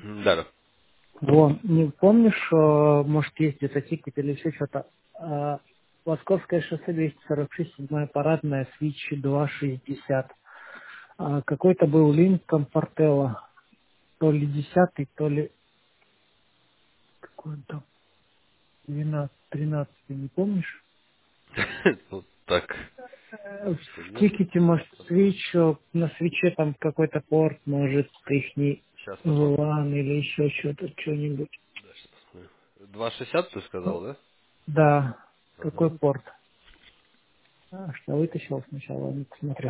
Да, да. Во, не помнишь, может, есть где-то тикет или еще что-то? Московское шоссе 246, 7 парадная, свич 260. Какой-то был линк Комфортелла, то ли 10, то ли какой он там, 12, 13, не помнишь? Ну, так, что В нет. тикете, может, свич, на свече там какой-то порт, может, ихний Сейчас посмотрим. VLAN или еще что-то, что-нибудь. Да, сейчас посмотрим. 2,60 ты сказал, да? Да, какой Ага. порт? Что вытащил сначала, не посмотрел.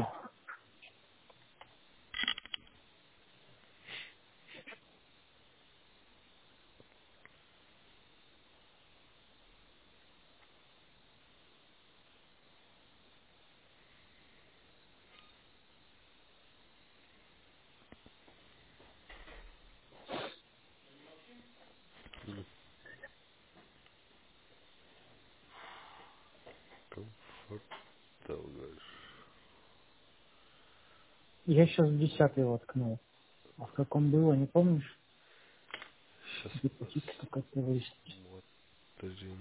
Комфортел, говоришь. Я сейчас в 10 воткнул. А в каком было, не помнишь? Сейчас Где-то тикету как-то выяснить. посмотрим.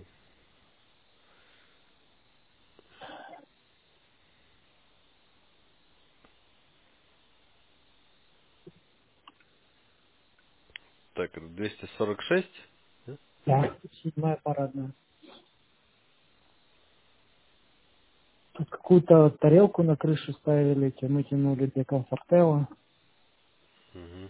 Так, это 246. Да? Да, 7 парадная. Тут какую-то тарелку на крышу ставили, мы тянули для комфортела. Угу.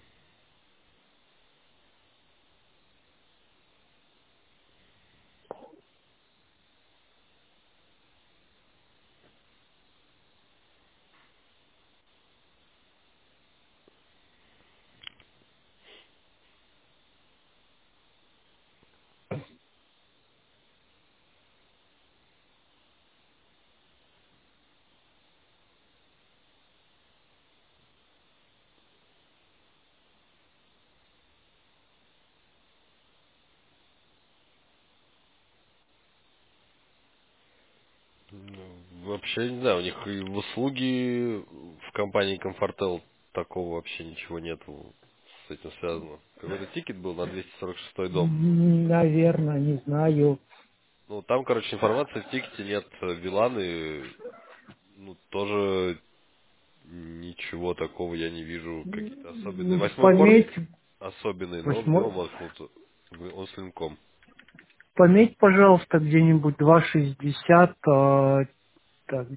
Ну, вообще, не знаю, у них и в услуги в компании Комфортел такого вообще ничего нету с этим связано. Какой-то тикет был на 246 дом. Наверное, не знаю. Ну, там, короче, информации в тикете нет. Виланы, ну, тоже ничего такого я не вижу. Какие-то особенные. Восьмой порт Пометь, особенный, но в восьмой, него воткнут. Он с линком. пометь, пожалуйста, где-нибудь 260, так,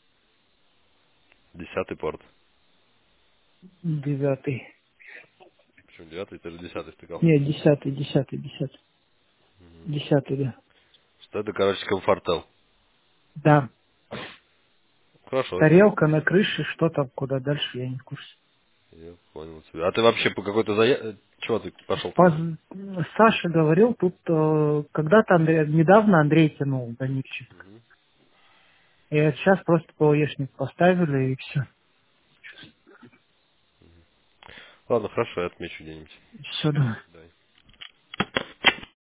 10-й порт. 9. Почему 9-й? Ты же 10-й стыкал. Не, 10, 10, 10. 10, да. Что это, короче, Комфортел. Да, Хорошо, тарелка на крыше, что там, куда дальше, я не в курсе. я понял тебя. А ты вообще по какой-то чего ты пошел туда? Поз- Саша говорил, тут когда-то недавно Андрей тянул Данильчик. Мгм. И сейчас просто ПОЕшник поставили и все. Ладно, хорошо, я отмечу где-нибудь. Все, да. Давай.